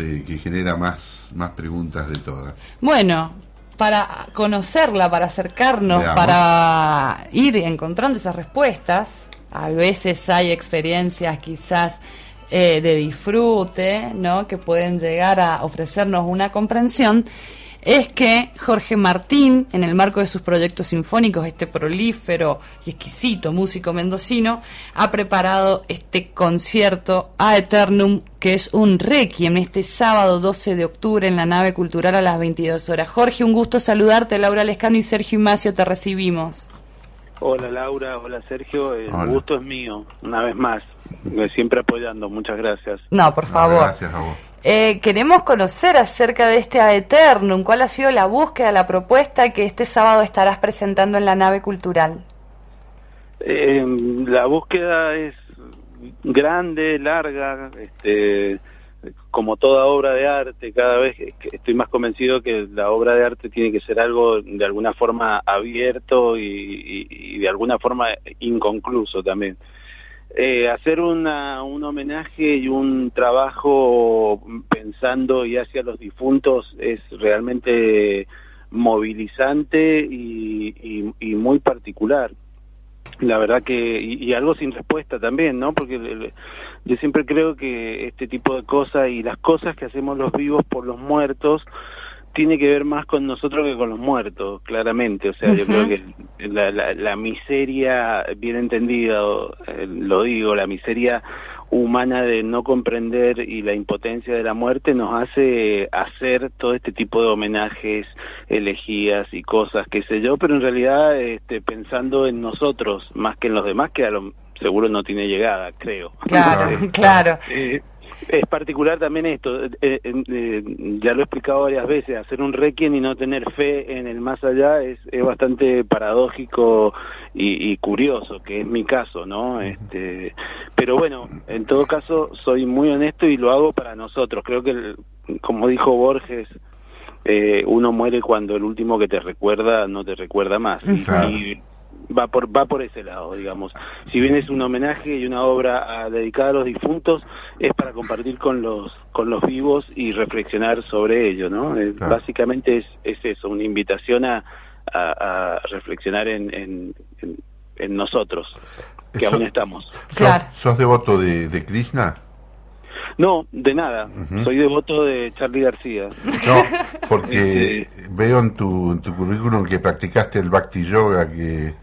que genera más preguntas de todas. Bueno, para conocerla, para acercarnos, Veamos. para ir encontrando esas respuestas, a veces hay experiencias quizás de disfrute, ¿no?, que pueden llegar a ofrecernos una comprensión. Es que Jorge Martín, en el marco de sus proyectos sinfónicos, este prolífero y exquisito músico mendocino, ha preparado este concierto Ad Eternum, que es un requiem, este sábado 12 de octubre en la nave cultural a las 22 horas. Jorge, un gusto saludarte. Laura Lescano y Sergio Ignacio te recibimos. Hola Laura, hola Sergio, el Hola. gusto es mío, una vez más, siempre apoyando, muchas gracias. No, por favor. Gracias a vos. Queremos conocer acerca de este Ad Eternum. ¿Cuál ha sido la búsqueda, la propuesta que este sábado estarás presentando en la nave cultural? La búsqueda es grande, larga, como toda obra de arte, cada vez estoy más convencido que la obra de arte tiene que ser algo de alguna forma abierto y de alguna forma inconcluso también. Hacer un homenaje y un trabajo pensando y hacia los difuntos es realmente movilizante y muy particular. La verdad que, y algo sin respuesta también, ¿no? Porque yo siempre creo que este tipo de cosas y las cosas que hacemos los vivos por los muertos tiene que ver más con nosotros que con los muertos, claramente. O sea, yo creo que la miseria, bien entendida, lo digo, la miseria humana de no comprender y la impotencia de la muerte nos hace hacer todo este tipo de homenajes, elegías y cosas, qué sé yo, pero en realidad pensando en nosotros más que en los demás, que seguro no tiene llegada, creo. Claro, claro. Es particular también esto, ya lo he explicado varias veces, hacer un requiem y no tener fe en el más allá es bastante paradójico y curioso, que es mi caso, ¿no? Pero bueno, en todo caso soy muy honesto y lo hago para nosotros. Creo que, como dijo Borges, uno muere cuando el último que te recuerda no te recuerda más. Y va por ese lado, digamos. Si bien es un homenaje y una obra dedicada a los difuntos, es para compartir con los vivos y reflexionar sobre ello, ¿no? Básicamente es eso, una invitación a reflexionar en nosotros, que aún estamos. Claro. ¿Sos devoto de Krishna? No, de nada. Soy devoto de Charly García. No, porque veo en tu currículum que practicaste el Bhakti Yoga, que...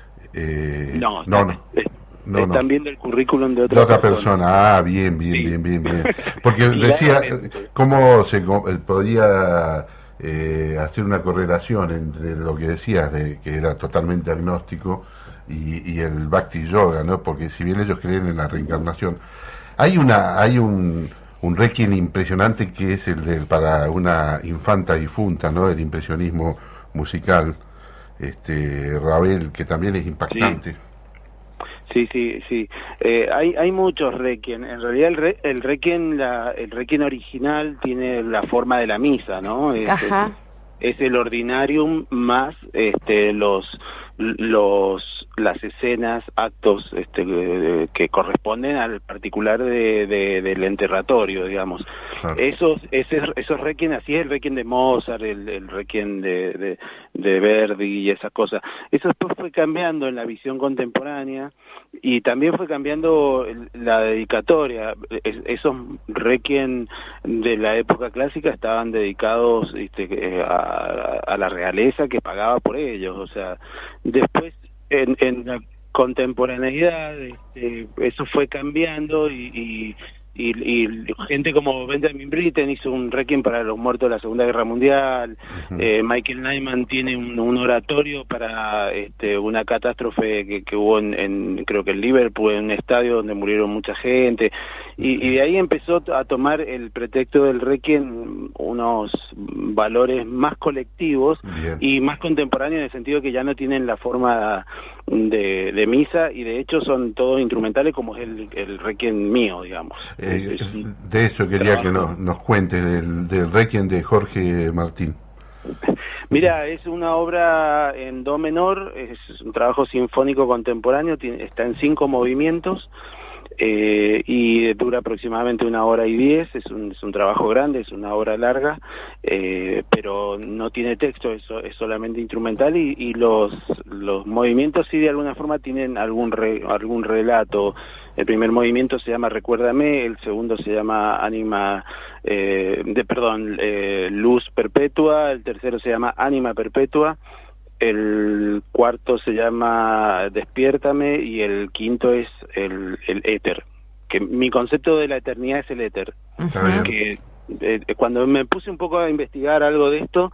No. Están viendo el currículum de otra persona. Ah, bien. Porque decía, ¿cómo se podía hacer una correlación entre lo que decías, de que era totalmente agnóstico, y el Bhakti Yoga, ¿no? Porque si bien ellos creen en la reencarnación, hay un requiem impresionante que es para una infanta difunta, ¿no? El impresionismo musical, Ravel, que también es impactante. Sí. Hay muchos requiem. En realidad el requiem original tiene la forma de la misa, ¿no? Es el ordinarium más las escenas, actos que corresponden al particular del enterratorio, digamos. Claro. Esos requiem, así es el requiem de Mozart, el requiem de Verdi y esas cosas. Eso después fue cambiando en la visión contemporánea y también fue cambiando la dedicatoria. Esos requiem de la época clásica estaban dedicados a la realeza que pagaba por ellos. O sea, después en la contemporaneidad eso fue cambiando y gente como Benjamin Britten hizo un requiem para los muertos de la Segunda Guerra Mundial. Michael Nyman tiene un oratorio para una catástrofe que hubo creo que en Liverpool, en un estadio donde murieron mucha gente, y de ahí empezó a tomar el pretexto del requiem unos valores más colectivos. Bien. Y más contemporáneos, en el sentido que ya no tienen la forma de misa, y de hecho son todos instrumentales, como es el requiem mío, digamos. De eso quería que nos cuentes del requiem de Jorge Martín. Mira, es una obra en do menor, es un trabajo sinfónico contemporáneo, está en 5 movimientos. y dura aproximadamente 1 hora y 10, es un trabajo grande, es una obra larga, pero no tiene texto, es solamente instrumental, y los movimientos sí de alguna forma tienen algún relato. El primer movimiento se llama Recuérdame, el segundo se llama Luz Perpetua, el tercero se llama Ánima Perpetua, el cuarto se llama Despiértame y el quinto es el éter, que mi concepto de la eternidad es el éter. Que cuando me puse un poco a investigar algo de esto,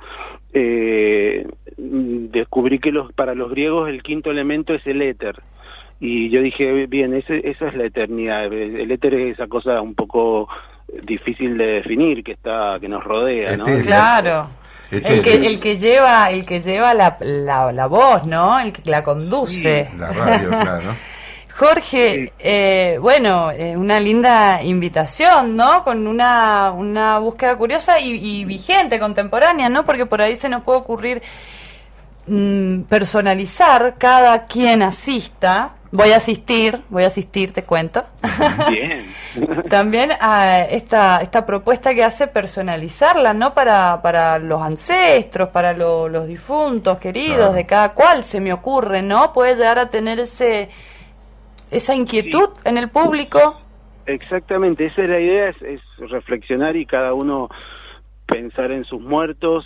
descubrí que para los griegos el quinto elemento es el éter. Y yo dije, bien, esa es la eternidad. El éter es esa cosa un poco difícil de definir que nos rodea, ¿no? Claro. El que lleva la voz, ¿no? El que la conduce. Sí, la radio, claro. Jorge, una linda invitación, ¿no? Con una búsqueda curiosa y vigente, contemporánea, ¿no? Porque por ahí se nos puede ocurrir personalizar cada quien asista. Voy a asistir, te cuento. Bien. También a esta propuesta que hace personalizarla, ¿no? Para los ancestros, para los difuntos, queridos, de cada cual, se me ocurre, ¿no? Puede llegar a tener esa inquietud en el público. Exactamente, esa es la idea, es reflexionar y cada uno pensar en sus muertos.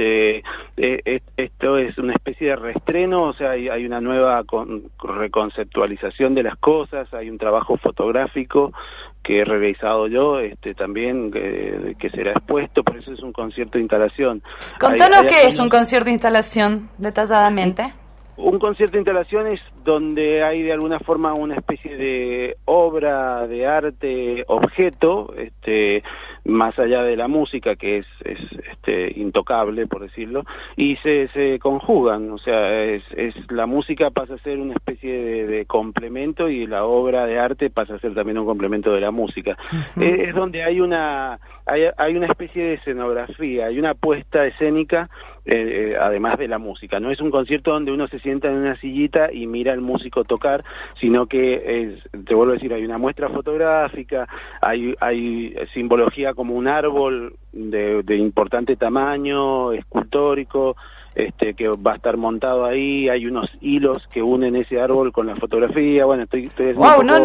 Esto es una especie de reestreno, o sea, hay una nueva reconceptualización de las cosas, hay un trabajo fotográfico que he realizado yo, también que será expuesto, por eso es un concierto de instalación. Contanos qué es un concierto de instalación, detalladamente. Un concierto de instalación es donde hay de alguna forma una especie de obra de arte, objeto, más allá de la música, que es intocable, por decirlo, y se conjugan, o sea, la música pasa a ser una especie de complemento y la obra de arte pasa a ser también un complemento de la música. Uh-huh. Es donde hay una especie de escenografía, hay una puesta escénica, además de la música. No es un concierto donde uno se sienta en una sillita y mira al músico tocar, sino que te vuelvo a decir, hay una muestra fotográfica, hay simbología como un árbol de importante tamaño, escultórico, que va a estar montado ahí, hay unos hilos que unen ese árbol con la fotografía. Bueno, estoy wow, no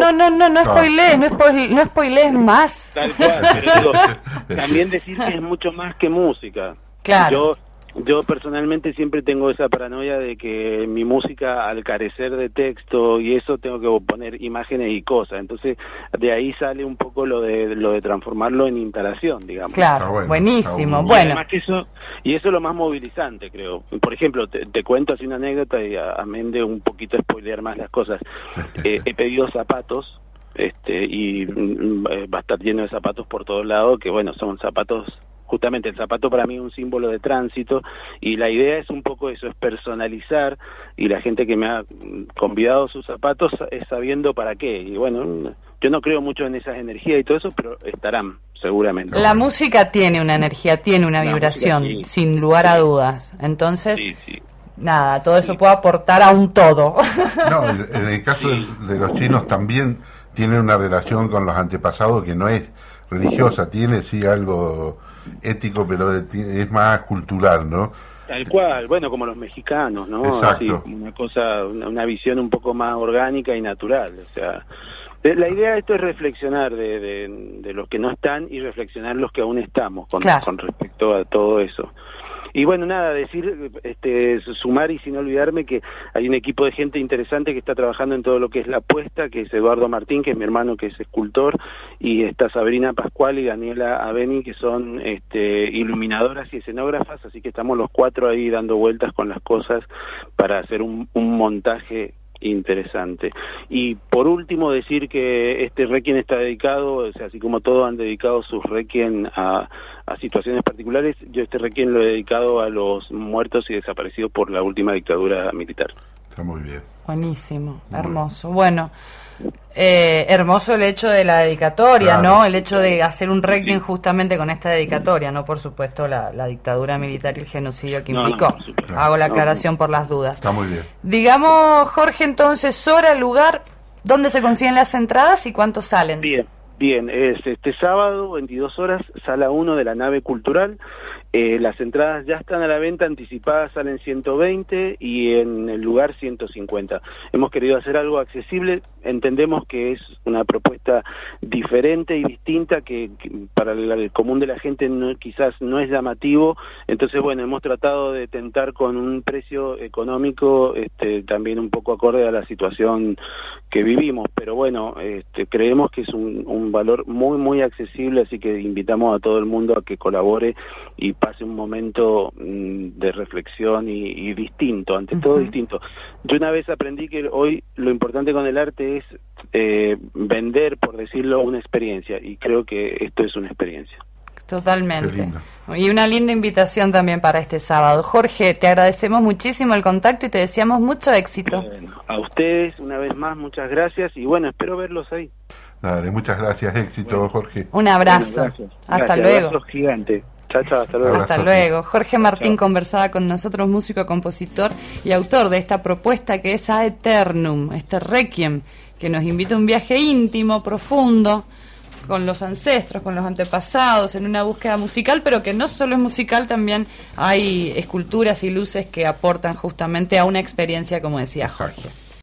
spoilees más. Tal cual, pero digo, también decir que es mucho más que música. Claro. Yo personalmente siempre tengo esa paranoia de que mi música, al carecer de texto y eso, tengo que poner imágenes y cosas. Entonces, de ahí sale un poco lo de transformarlo en instalación, digamos. Claro, buenísimo. Y bueno. Además que eso es lo más movilizante, creo. Por ejemplo, te cuento así una anécdota y amén de un poquito spoilear más las cosas. He pedido zapatos, y va a estar lleno de zapatos por todos lados, que bueno, son zapatos. Justamente el zapato para mí es un símbolo de tránsito, y la idea es un poco eso, es personalizar, y la gente que me ha convidado sus zapatos es sabiendo para qué. Y bueno, yo no creo mucho en esas energías y todo eso, pero estarán seguramente. La música tiene una energía, tiene una vibración, música, sí, sin lugar a dudas. Entonces, nada, todo eso puede aportar a un todo. No, en el caso de los chinos también tienen una relación con los antepasados que no es religiosa, tiene sí algo ético, pero es más cultural, ¿no? Tal cual, bueno, como los mexicanos, ¿no? Exacto. Así, una cosa, una visión un poco más orgánica y natural, o sea, la idea de esto es reflexionar de los que no están y reflexionar los que aún estamos con respecto a todo eso. Y bueno, nada, decir, sumar y sin olvidarme que hay un equipo de gente interesante que está trabajando en todo lo que es la puesta, que es Eduardo Martín, que es mi hermano, que es escultor, y está Sabrina Pascual y Daniela Aveni, que son iluminadoras y escenógrafas, así que estamos los 4 ahí dando vueltas con las cosas para hacer un montaje interesante. Y por último decir que este requiem está dedicado, o sea, así como todos han dedicado sus requiem a situaciones particulares, yo este requiem lo he dedicado a los muertos y desaparecidos por la última dictadura militar. Está muy bien. Buenísimo, hermoso. Bueno, hermoso el hecho de la dedicatoria, claro, ¿no? El hecho de hacer un requiem justamente con esta dedicatoria, no por supuesto la dictadura militar y el genocidio que implicó. Hago la aclaración por las dudas. Está muy bien. Digamos, Jorge, entonces, hora, lugar ¿Dónde se consiguen las entradas y cuántos salen? Bien, es este sábado, 22 horas, sala 1 de la nave cultural. Las entradas ya están a la venta, anticipadas salen 120 y en el lugar 150. Hemos querido hacer algo accesible, entendemos que es una propuesta diferente y distinta que para el común de la gente quizás no es llamativo, entonces bueno, hemos tratado de tentar con un precio económico también un poco acorde a la situación que vivimos, pero bueno, creemos que es un valor muy muy accesible, así que invitamos a todo el mundo a que colabore y pase un momento de reflexión y distinto, ante todo distinto. Yo una vez aprendí que hoy lo importante con el arte es vender, por decirlo, una experiencia, y creo que esto es una experiencia. Totalmente. Y una linda invitación también para este sábado. Jorge, te agradecemos muchísimo el contacto y te deseamos mucho éxito. Bueno, a ustedes, una vez más, muchas gracias y bueno, espero verlos ahí. Dale, muchas gracias, éxito, bueno, Jorge. Un abrazo. Bueno, hasta luego. Abrazo gigante. Chao, hasta luego. Hasta luego. Jorge Martín conversaba con nosotros, músico, compositor y autor de esta propuesta que es Ad Eternum, este requiem, que nos invita a un viaje íntimo, profundo, con los ancestros, con los antepasados, en una búsqueda musical, pero que no solo es musical, también hay esculturas y luces que aportan justamente a una experiencia, como decía Jorge.